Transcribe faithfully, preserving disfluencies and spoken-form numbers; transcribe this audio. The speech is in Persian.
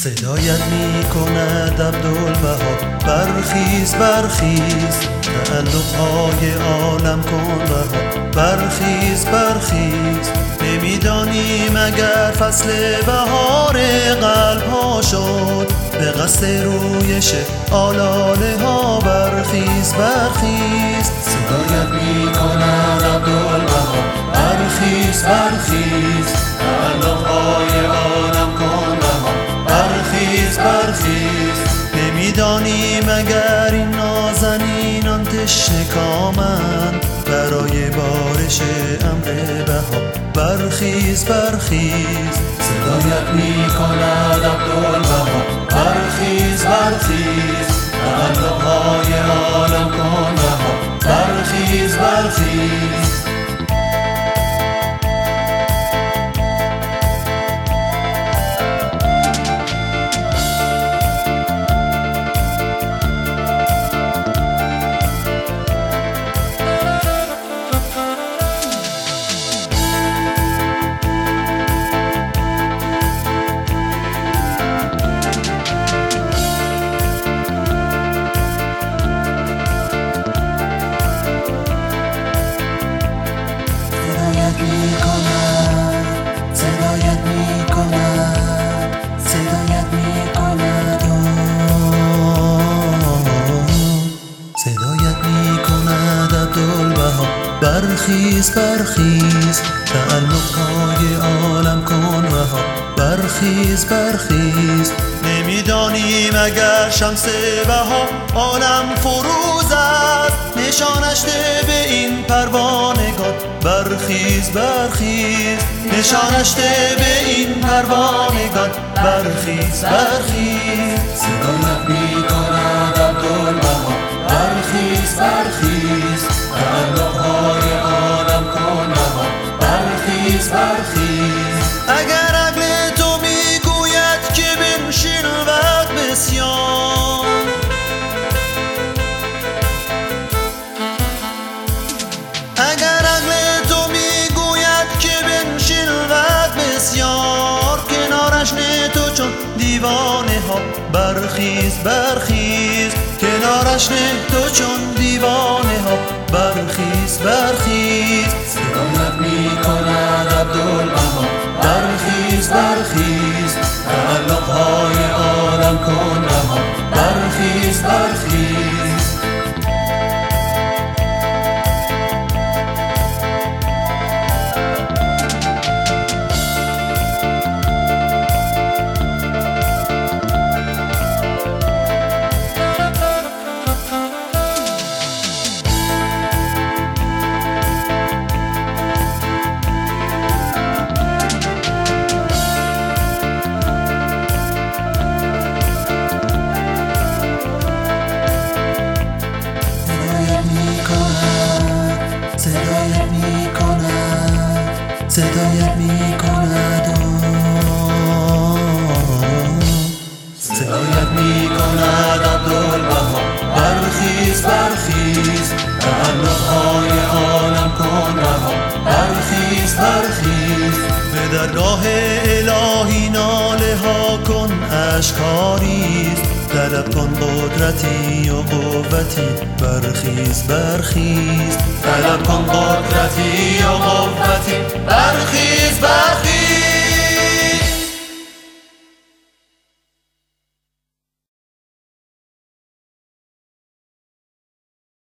صدایت می کند عبدالبها برخیز برخیز، تعلق‌های عالم کن رها. برخیز برخیز، نمیدانی مگر فصل بهار قلب‌ها شد به قصد رویش آلاله ها. برخیز برخیز، صدایت می کند عبدالبها برخیز برخیز، تعلق‌های عالم کن رها. برخیز برخیز، نمیدانی مگر این نازنینان تشنه کامند برای بارش امر بها. برخیز برخیز، صدایت می کند عبدالبها برخیز برخیز، تعلق‌های عالم کن رها. برخیز برخیز، برخیز برخیز، تعلق‌های عالم کن رها. برخیز برخیز، نمیدانی مگر شمس بها عالم فروز است نشانش ده به این پروانگان. برخیز برخیز، نشانش ده به این پروانگان. برخیز برخیز، صدایت می کند عبدالبها برخیز برخیز، تعلق‌های عالم کن رها. برخیز برخیز، اگر عقل تو میگوید که بنشین وقت بسیار، اگر عقل تو میگوید که بنشین وقت بسیار، کنارش نه تو چون دیوانه ها. برخیز برخیز، کنارش نه تو چون دیوانه ها. برخیز برخیز، صدایت می کند عبدالبها برخیز برخیز، تعلق‌های عالم کن رها. برخیز برخیز، صدایت می کند صدایت می کند صدایت می کند عبدالبها برخیز برخیز، تعلق‌های عالم کن رها. برخیز برخیز، به درگاه الهی ناله ها کن اشکاریست، طلب کن قدرتی و قوتی. برخیز برخیز، طلب کن قدرتی و قوتی. برخیز برخیز.